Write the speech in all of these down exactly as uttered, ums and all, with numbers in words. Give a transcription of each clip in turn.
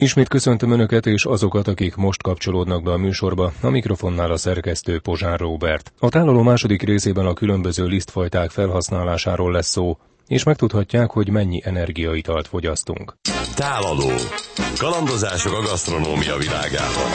Ismét köszöntöm Önöket és azokat, akik most kapcsolódnak be a műsorba, a mikrofonnál a szerkesztő Pozsár Róbert. A tálaló második részében a különböző lisztfajták felhasználásáról lesz szó, és megtudhatják, hogy mennyi energiaitalt fogyasztunk. Tálaló. Kalandozások a gasztronómia világában.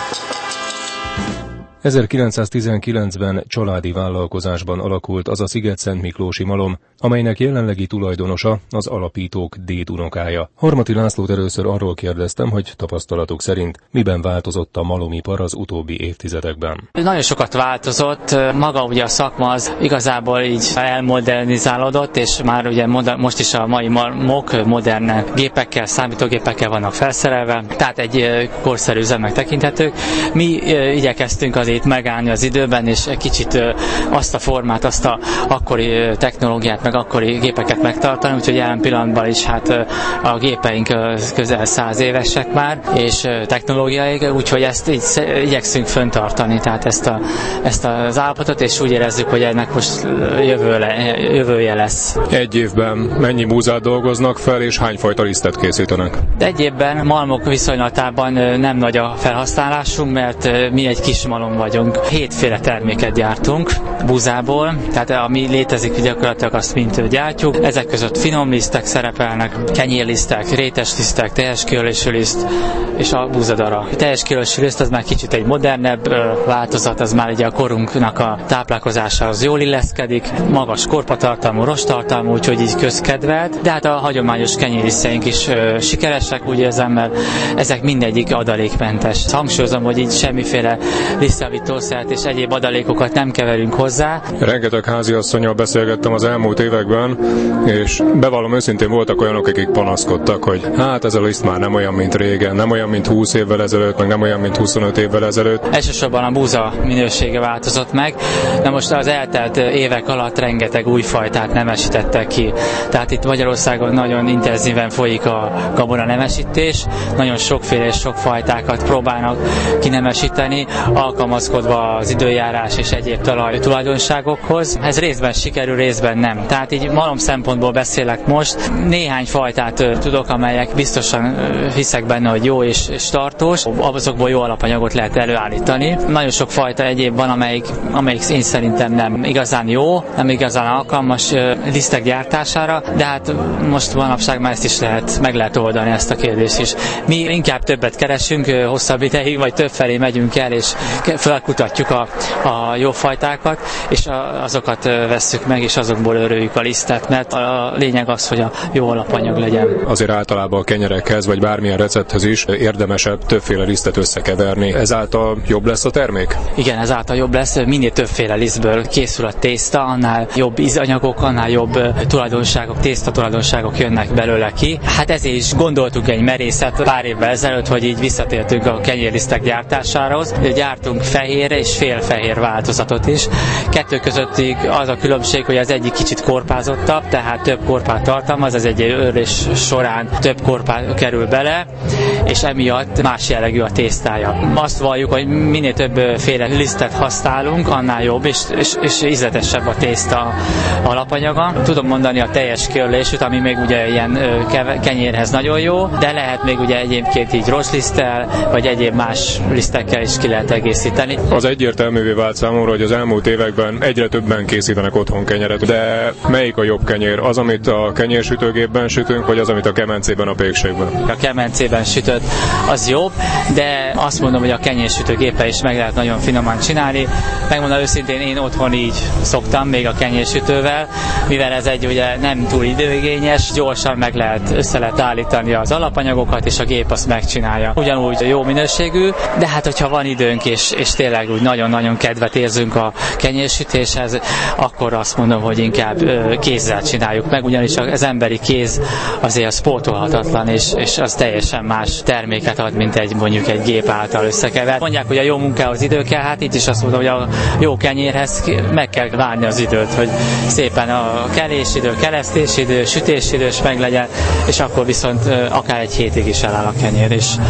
ezerkilencszáztizenkilencben családi vállalkozásban alakult az a Szigetszentmiklósi malom, amelynek jelenlegi tulajdonosa az alapítók dédunokája. Harmati Lászlót először arról kérdeztem, hogy tapasztalatuk szerint miben változott a malomipar az utóbbi évtizedekben. Nagyon sokat változott, maga ugye a szakma az igazából így elmodernizálódott, és már ugye moder- most is a mai malmok modern gépekkel, számítógépekkel vannak felszerelve, tehát egy korszerű üzemnek tekinthetők. Mi igyekeztünk azért megállni az időben, és egy kicsit azt a formát, azt a akkori technológiát, meg akkori gépeket megtartani, úgyhogy jelen pillanatban is hát a gépeink közel száz évesek már, és technológiaik, úgyhogy ezt így igyekszünk fenntartani, tehát ezt, a, ezt az állapotot, és úgy érezzük, hogy ennek most jövőle, jövője lesz. Egy évben mennyi búzát dolgoznak fel, és hány fajta lisztet készítenek? Egy évben malmok viszonylatában nem nagy a felhasználásunk, mert mi egy kis malom vagyunk. Hétféle terméket gyártunk búzából, tehát ami létezik gyakorlatilag azt mind gyártjuk. Ezek között finom lisztek szerepelnek, kenyérlisztek, rétes lisztek, teljes kiölésű liszt és a búzadara. A teljes kiölésű liszt az már kicsit egy modernebb változat, az már ugye a korunknak a táplálkozásához jól illeszkedik, magas korpatartalmú, rosttartalmú, úgyhogy így közkedvelt, de hát a hagyományos kenyérliszteink is sikeresek, úgy érzem, mert ezek mindegyik adalékmentes. Hangsúlyozom, hogy így semmiféle lisztjavítószert és egyéb adalékokat nem keverünk hozzá. Rengeteg háziasszonnyal beszélgettem az elmúlt években, és bevallom őszintén, voltak olyanok, akik panaszkodtak, hogy hát ez a liszt már nem olyan, mint régen, nem olyan, mint húsz évvel ezelőtt, meg nem olyan, mint huszonöt évvel ezelőtt. Elsősorban a búza minősége változott meg, de most az eltelt évek alatt rengeteg új fajtát nemesítettek ki. Tehát itt Magyarországon nagyon intenzíven folyik a gabona nemesítés, nagyon sokféle és sok fajtákat próbálnak kinemesíteni, alkalmazkodva az időjárás és egyéb talaj tulajdonságokhoz. Ez részben sikerül, részben nem. Tehát így malom szempontból beszélek most. Néhány fajtát tudok, amelyek biztosan hiszek benne, hogy jó és, és tartós. Azokból jó alapanyagot lehet előállítani. Nagyon sok fajta egyéb van, amelyik, amelyik én szerintem nem igazán jó, nem igazán alkalmas lisztek gyártására, de hát most manapság már ezt is lehet, meg lehet oldani ezt a kérdést is. Mi inkább többet keresünk, hosszabb ideig, vagy több felé megyünk el, és felkutatjuk a, a jó fajtákat, és a, azokat vesszük meg, és azokból örüljük a lisztet, mert a lényeg az, hogy a jó alapanyag legyen. Azért általában a kenyerekhez, vagy bármilyen recepthez is érdemesebb többféle lisztet összekeverni. Ezáltal jobb lesz a termék? Igen, ezáltal jobb lesz. Minél többféle lisztből készül a tészta, annál jobb ízanyagok, annál jobb tulajdonságok, tészta tulajdonságok jönnek belőle ki. Hát ezért is gondoltunk egy merészet pár évvel ezelőtt, hogy így visszatértünk a kenyérlisztek gyártásához. Gyártunk fehér és félfehér változatot is. Kettő közöttig az a különbség, hogy az egyik kicsit korpázottabb, tehát több korpát tartalmaz, ez egy őrlés során több korpát kerül bele, és emiatt más jellegű a tésztája. Azt valljuk, hogy minél többféle lisztet használunk, annál jobb, és, és, és ízletesebb a tészta alapanyaga. Tudom mondani a teljes kiörlésűt, ami még ugye ilyen kenyérhez nagyon jó, de lehet még ugye egyébként így rozsliszttel, vagy egyéb más lisztekkel is ki lehet egészíteni. Az egyértelművé vált számomra, hogy az elmúlt években egyre többen készítenek otthon kenyeret, de melyik a jobb kenyér? Az, amit a kenyérsütőgépben sütünk, vagy az, amit a kemencében, a pékségben? A kemencében sütött, az jobb, de azt mondom, hogy a kenyérsütőgéppel is meg lehet nagyon finoman csinálni. Megmondom őszintén, én otthon így szoktam, még a kenyérsütővel, mivel ez egy ugye nem túl időigényes, gyorsan meg lehet, össze lehet állítani az alapanyagokat, és a gép azt megcsinálja. Ugyanúgy jó minőségű, de hát hogyha van időnk, és, és tényleg úgy nagyon-nagyon kedvet érzünk a kenyérsütéshez, akkor azt mondom, hogy inkább kézzel csináljuk meg, ugyanis az emberi kéz azért az pótolhatatlan, és, és az teljesen más terméket ad, mint egy mondjuk egy gép által összekever. Mondják, hogy a jó munkához idő kell, hát itt is azt mondom, hogy a jó kenyérhez meg kell várni az időt, hogy szépen a kelésidő, keresztésidő, sütésidő is meg legyen, és akkor viszont akár egy hétig is eláll a kenyér, és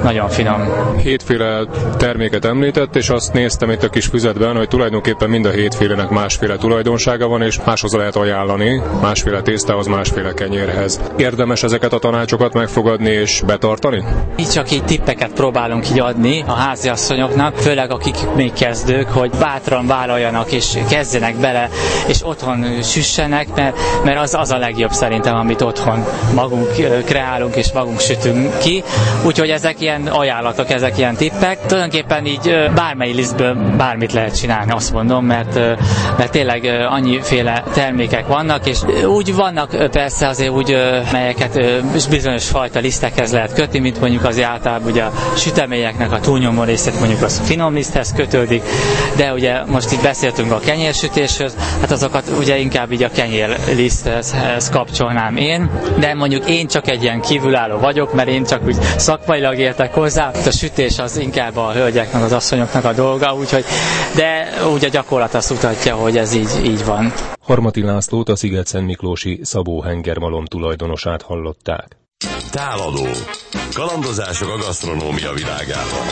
nagyon finom. Hétféle terméket említett, és azt néztem itt a kis füzetben, hogy tulajdonképpen mind a hétfélenek másféle tulajdonsága van, és máshoz lehet ajánlani, másféle tésztához, másféle kenyérhez. Érdemes ezeket a tanácsokat megfogadni és betartani? Így csak így tippeket próbálunk így adni a háziasszonyoknak, főleg akik még kezdők, hogy bátran vállaljanak és kezdjenek bele, és otthon süssenek, mert, mert az, az a legjobb szerintem, amit otthon magunk kreálunk és magunk sütünk ki. Úgyhogy ezek ilyen ajánlatok, ezek ilyen tippek. Tulajdonképpen így bármely lisztből bármit lehet csinálni, azt mondom, mert, mert tényleg annyiféle termékek vannak, és úgy vannak persze azért úgy, melyeket bizonyos fajta lisztekhez lehet kötni, mint mondjuk az általában ugye a süteményeknek a túlnyomó részét mondjuk az finom liszthez kötődik, de ugye most itt beszéltünk a kenyérsütésről, hát azokat ugye inkább így a kenyérliszthez kapcsolnám én, de mondjuk én csak egy ilyen kívülálló vagyok, mert én csak úgy szakmailag értek hozzá, a sütés az inkább a hölgyeknek, az asszonyoknak a dolga, úgyhogy, de úgy a gyakorlat azt mutatja, hogy ez így, így van. Harmati Lászlót, a Szigetszentmiklósi Szabó hengermalom tulajdonosát hallották. Táladó. Kalandozások a gasztronómia világában.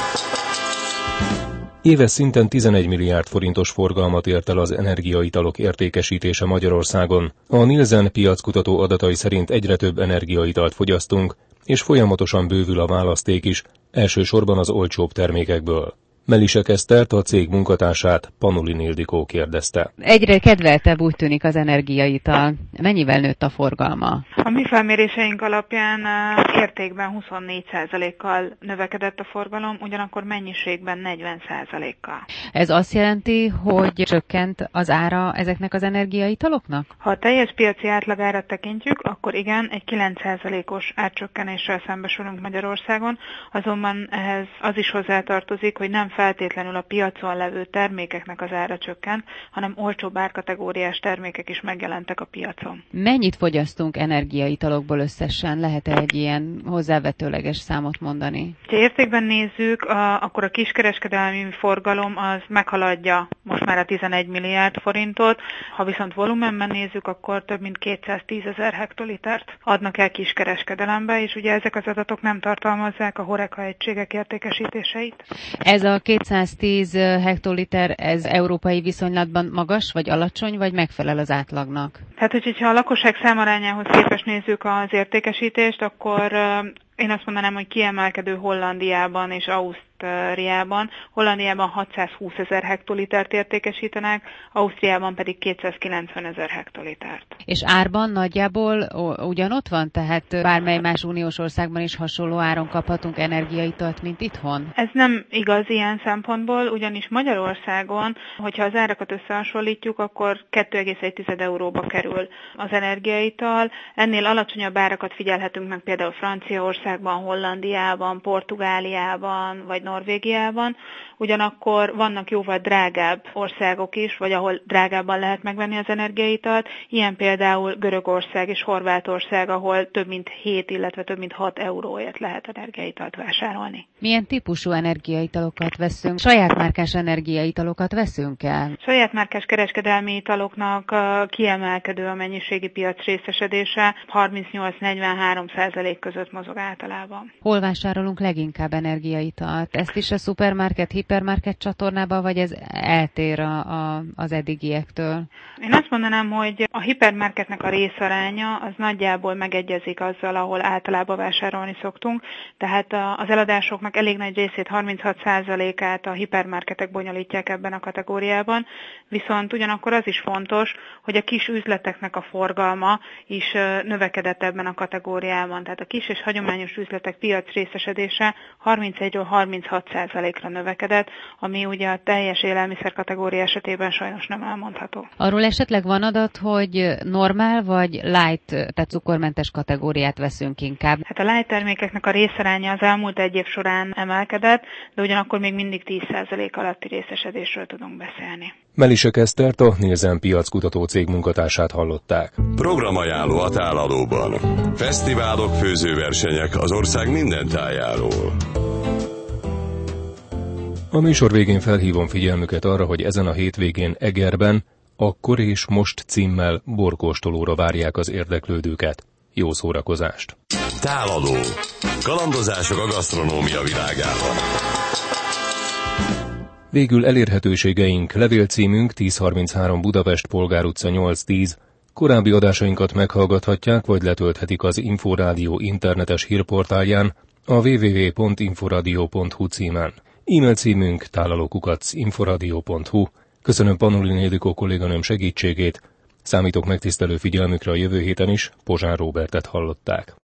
Éves szinten tizenegy milliárd forintos forgalmat ért el az energiaitalok értékesítése Magyarországon. A Nielsen piackutató adatai szerint egyre több energiaitalt fogyasztunk, és folyamatosan bővül a választék is, elsősorban az olcsóbb termékekből. Melisek Esztert, a cég munkatársát Panulin Ildikó kérdezte. Egyre kedveltebb úgy tűnik az energiaital. Mennyivel nőtt a forgalma? A mi felméréseink alapján értékben huszonnégy százalékkal növekedett a forgalom, ugyanakkor mennyiségben negyven százalékkal. Ez azt jelenti, hogy csökkent az ára ezeknek az energiaitaloknak? Ha a teljes piaci átlagárat tekintjük, akkor igen, egy kilenc százalékos árcsökkenéssel szembesülünk Magyarországon, azonban ehhez az is hozzátartozik, hogy nem feltétlenül a piacon levő termékeknek az ára csökkent, hanem olcsóbb árkategóriás termékek is megjelentek a piacon. Mennyit fogyasztunk energiaitalokból összesen? Lehet-e egy ilyen hozzávetőleges számot mondani? Ha értékben nézzük, a, akkor a kiskereskedelmi forgalom az meghaladja most már a tizenegy milliárd forintot. Ha viszont volumenben nézzük, akkor több mint kétszáztízezer hektolitert adnak el kiskereskedelembe, és ugye ezek az adatok nem tartalmazzák a Horeca egységek értékesítéseit. Ez a kétszáztíz hektoliter, ez európai viszonylatban magas, vagy alacsony, vagy megfelel az átlagnak? Hát, hogyha a lakosság számarányához képest nézzük az értékesítést, akkor én azt mondanám, hogy kiemelkedő Hollandiában és Ausztriában. Hollandiában hatszázhúszezer hektolitert értékesítenek, Ausztriában pedig kétszázkilencvenezer hektolitert. És árban nagyjából ugyanott van? Tehát bármely más uniós országban is hasonló áron kaphatunk energiaitalt, mint itthon? Ez nem igaz ilyen szempontból, ugyanis Magyarországon, hogyha az árakat összehasonlítjuk, akkor két egész egy euróba kerül az energiaital. Ennél alacsonyabb árakat figyelhetünk meg például Franciaországban, Hollandiában, Portugáliában vagy Norvégiában, ugyanakkor vannak jóval drágább országok is, vagy ahol drágábban lehet megvenni az energiaitalt, ilyen például Görögország és Horvátország, ahol több mint hét, illetve több mint hat euróért lehet energiaitalt vásárolni. Milyen típusú energiaitalokat veszünk? Saját márkás energiaitalokat veszünk el? Saját márkás kereskedelmi italoknak kiemelkedő a mennyiségi piac részesedése, harmincnyolc-negyvenhárom százalék között mozog általában. Hol vásárolunk leginkább energiaitalt? Ezt is a szupermarket, hipermarket csatornában, vagy ez eltér a, a, az eddigiektől? Én azt mondanám, hogy a hipermarketnek a részaránya az nagyjából megegyezik azzal, ahol általában vásárolni szoktunk, tehát az eladásoknak elég nagy részét, harminchat százalékát a hipermarketek bonyolítják ebben a kategóriában, viszont ugyanakkor az is fontos, hogy a kis üzleteknek a forgalma is növekedett ebben a kategóriában, tehát a kis és hagyományos üzletek piac részesedése harmincegyről harminchat százalékra növekedett, ami ugye a teljes élelmiszer kategória esetében sajnos nem elmondható. Arról esetleg van adat, hogy normál vagy light, tehát cukormentes kategóriát veszünk inkább? Hát a light termékeknek a részaránya az elmúlt egy év során emelkedett, de ugyanakkor még mindig tíz százalék alatti részesedésről tudunk beszélni. Melisek Esztert, a Nielsen piackutató cég munkatársát hallották. Programajánló a Tálalóban. Fesztiválok, főzőversenyek az ország minden tájáról. A műsor végén felhívom figyelmüket arra, hogy ezen a hétvégén Egerben Akkor és most címmel borkóstolóra várják az érdeklődőket. Jó szórakozást! Tálaló. Kalandozások a gasztronómia világában. Végül elérhetőségeink: levélcímünk tíz harminchárom Budapest, Polgár utca nyolc tíz. Korábbi adásainkat meghallgathatják, vagy letölthetik az Inforádió internetes hírportálján a double-u double-u double-u pont inforadio pont hu címen. E-mail címünk tálalókukac inforadio pont hu. Köszönöm Panolin Ildikó kolléganőm segítségét, számítok megtisztelő figyelmükre a jövő héten is. Pozsár Róbertet hallották.